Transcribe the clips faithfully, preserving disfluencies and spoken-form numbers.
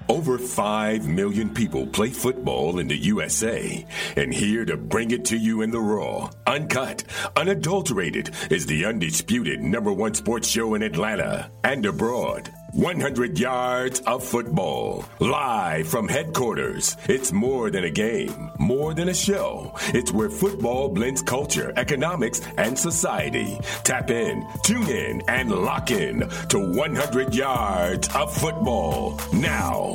Over five million people play football in the U S A, and here to bring it to you in the raw, uncut, unadulterated is the undisputed number one sports show in Atlanta and abroad. one hundred yards of football, live from headquarters. It's more than a game, more than a show. It's where football blends culture, economics, and society. Tap in, tune in, and lock in to one hundred yards of football now.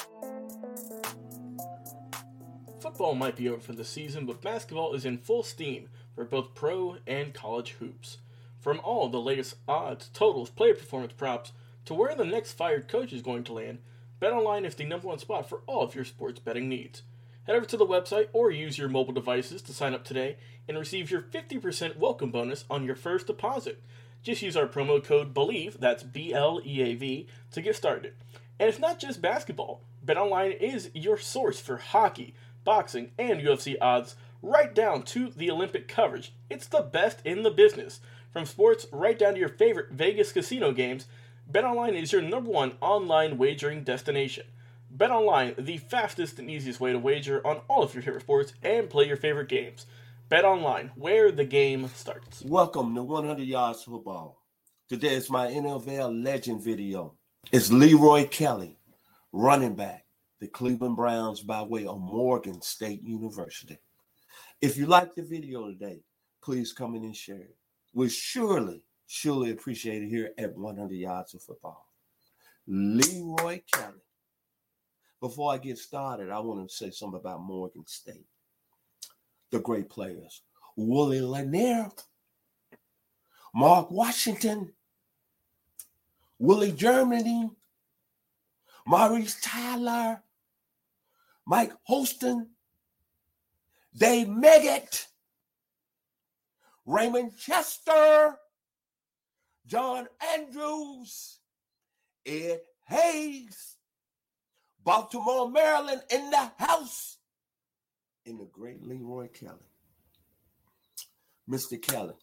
Football might be over for the season, but basketball is in full steam for both pro and college hoops. From all the latest odds, totals, player performance props, to where the next fired coach is going to land, BetOnline is the number one spot for all of your sports betting needs. Head over to the website or use your mobile devices to sign up today and receive your fifty percent welcome bonus on your first deposit. Just use our promo code BELIEVE, that's B L E A V, to get started. And it's not just basketball. BetOnline is your source for hockey, boxing, and U F C odds, right down to the Olympic coverage. It's the best in the business. From sports right down to your favorite Vegas casino games, BetOnline is your number one online wagering destination. BetOnline, the fastest and easiest way to wager on all of your favorite sports and play your favorite games. BetOnline, where the game starts. Welcome to one hundred yards Football. Today is my N F L legend video. It's Leroy Kelly, running back, the Cleveland Browns by way of Morgan State University. If you like the video today, please come in and share it. We'll surely Surely appreciate it here at one hundred yards of Football. Leroy Kelly. Before I get started, I want to say something about Morgan State. The great players. Willie Lanier, Mark Washington, Willie Germany, Maurice Tyler, Mike Holston, Dave Meggett, Raymond Chester, John Andrews, Ed Hayes, Baltimore, Maryland in the house, and the great Leroy Kelly. Mister Kelly,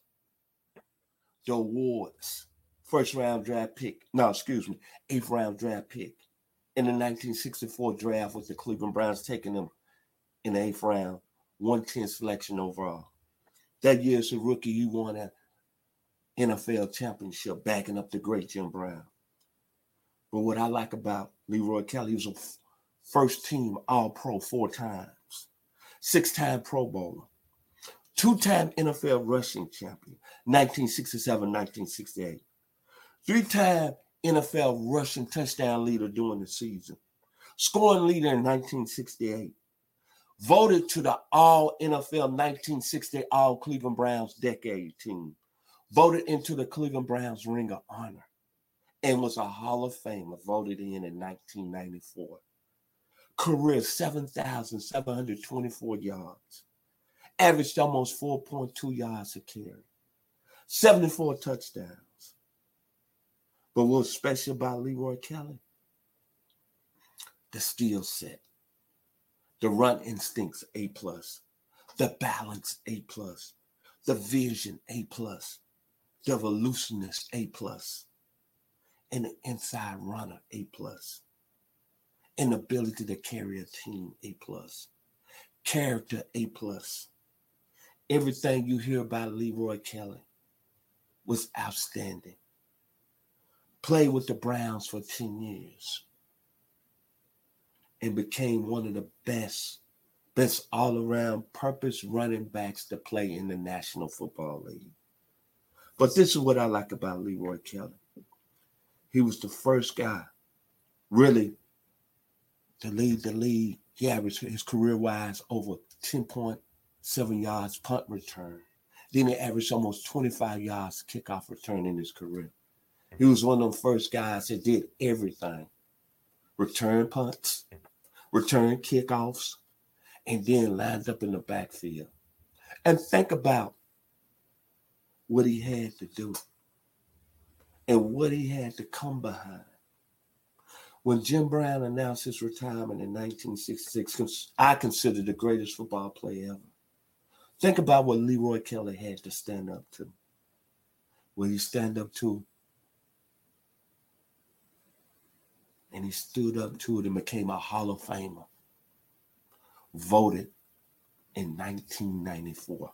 the awards, first round draft pick, no, excuse me, eighth round draft pick in the nineteen sixty-four draft with the Cleveland Browns taking them in the eighth round, one ten selection overall. That year as a rookie, you won a N F L championship, backing up the great Jim Brown. But what I like about Leroy Kelly, he was a f- first team All-Pro four times, six-time Pro Bowler, two-time N F L rushing champion, nineteen sixty-seven, nineteen sixty-eight, three-time N F L rushing touchdown leader during the season, scoring leader in nineteen sixty-eight, voted to the All-N F L nineteen sixty All-Cleveland Browns Decade Team, voted into the Cleveland Browns Ring of Honor, and was a Hall of Famer, voted in in nineteen ninety-four. Career seven thousand seven hundred twenty-four yards, averaged almost four point two yards a carry, seventy-four touchdowns. But what's special about Leroy Kelly? The skill set, the run instincts, A plus, the balance, A plus, the vision, A plus, the evolutionist, A plus, and the inside runner, A plus, and ability to carry a team, A plus, character, A plus. Everything you hear about Leroy Kelly was outstanding. Played with the Browns for ten years and became one of the best, best all-around purpose running backs to play in the National Football League. But this is what I like about Leroy Kelly. He was the first guy, really, to lead the league. He averaged his career-wise over ten point seven yards punt return. Then he averaged almost twenty-five yards kickoff return in his career. He was one of the first guys that did everything. Return punts, return kickoffs, and then lined up in the backfield. And think about what he had to do and what he had to come behind. When Jim Brown announced his retirement in nineteen sixty-six, I consider the greatest football player ever. Think about what Leroy Kelly had to stand up to. Will he stand up to and he stood up to it and became a Hall of Famer. Voted in nineteen ninety-four.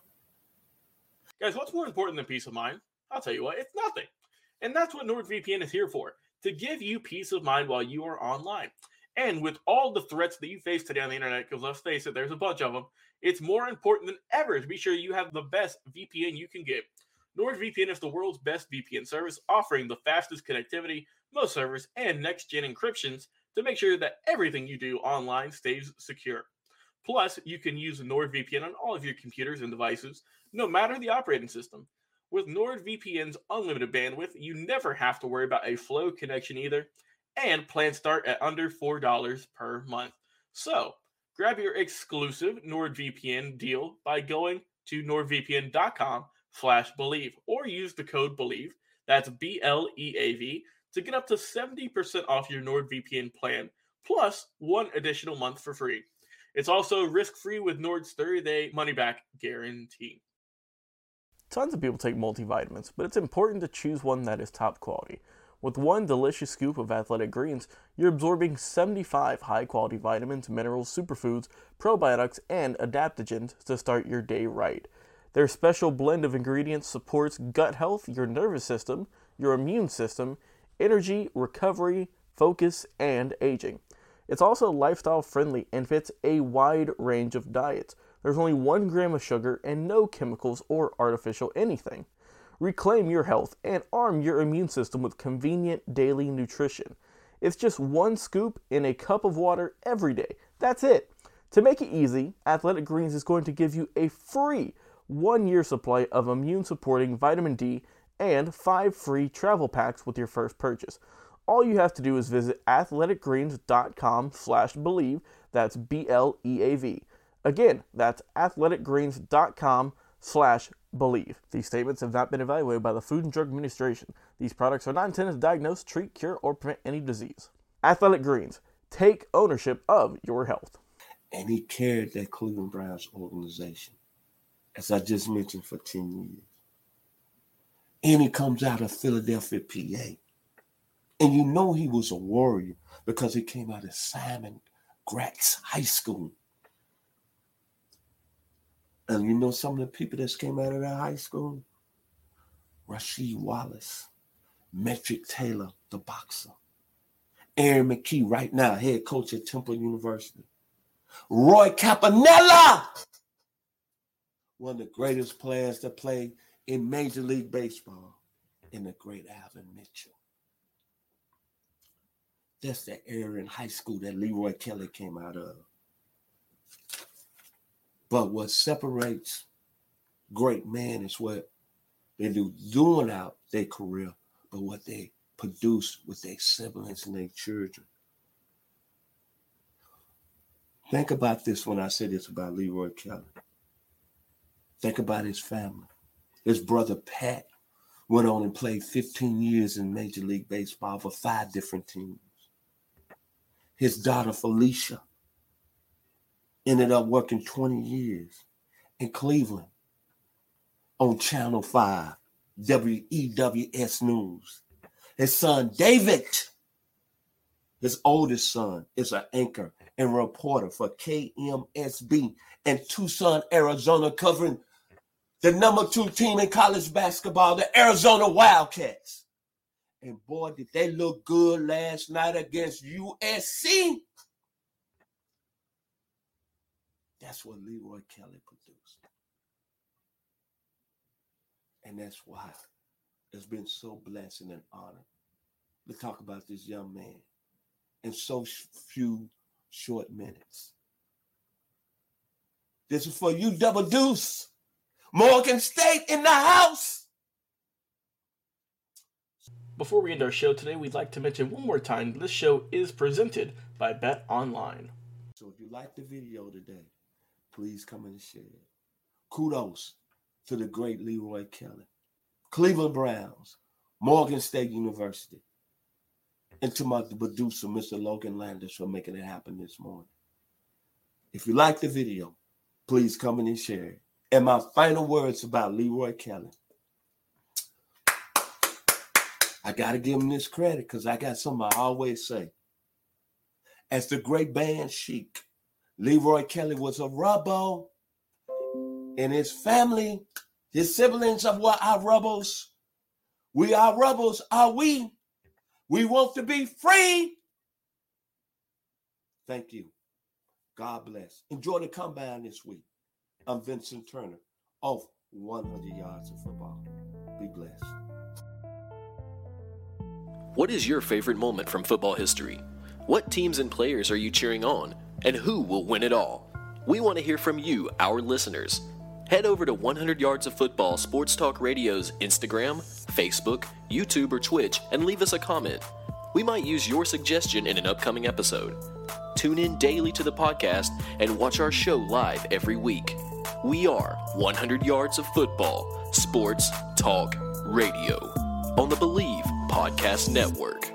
Guys, what's more important than peace of mind? I'll tell you what, it's nothing. And that's what NordVPN is here for, to give you peace of mind while you are online. And with all the threats that you face today on the internet, because let's face it, there's a bunch of them, it's more important than ever to be sure you have the best V P N you can get. NordVPN is the world's best V P N service, offering the fastest connectivity, most servers, and next-gen encryptions to make sure that everything you do online stays secure. Plus, you can use NordVPN on all of your computers and devices, no matter the operating system. With NordVPN's unlimited bandwidth, you never have to worry about a slow connection either, and plans start at under four dollars per month. So, grab your exclusive NordVPN deal by going to nordvpn.com slash believe or use the code BELIEVE, that's B L E A V, to get up to seventy percent off your NordVPN plan, plus one additional month for free. It's also risk-free with Nord's thirty-day money-back guarantee. Tons of people take multivitamins, but it's important to choose one that is top quality. With one delicious scoop of Athletic Greens, you're absorbing seventy-five high-quality vitamins, minerals, superfoods, probiotics, and adaptogens to start your day right. Their special blend of ingredients supports gut health, your nervous system, your immune system, energy, recovery, focus, and aging. It's also lifestyle friendly and fits a wide range of diets. There's only one gram of sugar and no chemicals or artificial anything. Reclaim your health and arm your immune system with convenient daily nutrition. It's just one scoop in a cup of water every day. That's it. To make it easy, Athletic Greens is going to give you a free one-year supply of immune-supporting vitamin D and five free travel packs with your first purchase. All you have to do is visit athleticgreens.com slash believe. That's B L E A V. Again, that's athleticgreens.com slash believe. These statements have not been evaluated by the Food and Drug Administration. These products are not intended to diagnose, treat, cure, or prevent any disease. Athletic Greens. Take ownership of your health. And he carried that Cleveland Browns organization, as I just mentioned, for ten years. And he comes out of Philadelphia, P A. And you know he was a warrior because he came out of Simon Gratz High School. And you know some of the people that came out of that high school? Rasheed Wallace, Metric Taylor, the boxer. Aaron McKee, right now, head coach at Temple University. Roy Campanella, one of the greatest players to play in Major League Baseball, and the great Alvin Mitchell. That's the era in high school that Leroy Kelly came out of. But what separates great men is what they do doing out their career, but what they produce with their siblings and their children. Think about this when I say this about Leroy Kelly. Think about his family. His brother Pat went on and played fifteen years in Major League Baseball for five different teams. His daughter Felicia ended up working twenty years in Cleveland on Channel five, W E W S News. His son David, his oldest son, is an anchor and reporter for K M S B in Tucson, Arizona, covering the number two team in college basketball, the Arizona Wildcats. And boy, did they look good last night against U S C. That's what Leroy Kelly produced. And that's why it's been so blessed and an honor to talk about this young man in so few short minutes. This is for you, Double Deuce. Morgan State in the house. Before we end our show today, we'd like to mention one more time this show is presented by Bet Online. So if you like the video today, please come and share it. Kudos to the great Leroy Kelly, Cleveland Browns, Morgan State University, and to my producer, Mister Logan Landis, for making it happen this morning. If you like the video, please come in and share it. And my final words about Leroy Kelly. I got to give him this credit because I got something I always say. as the great band Chic. Leroy Kelly was a rubbo, and his family, his siblings of what are rebels. We are rebels, are we? We want to be free. Thank you. God bless. Enjoy the combine this week. I'm Vincent Turner, off one hundred yards of football. Be blessed. What is your favorite moment from football history? What teams and players are you cheering on? And who will win it all? We want to hear from you, our listeners. Head over to one hundred yards of Football Sports Talk Radio's Instagram, Facebook, YouTube, or Twitch and leave us a comment. We might use your suggestion in an upcoming episode. Tune in daily to the podcast and watch our show live every week. We are one hundred yards of Football Sports Talk Radio on the Believe Podcast Network.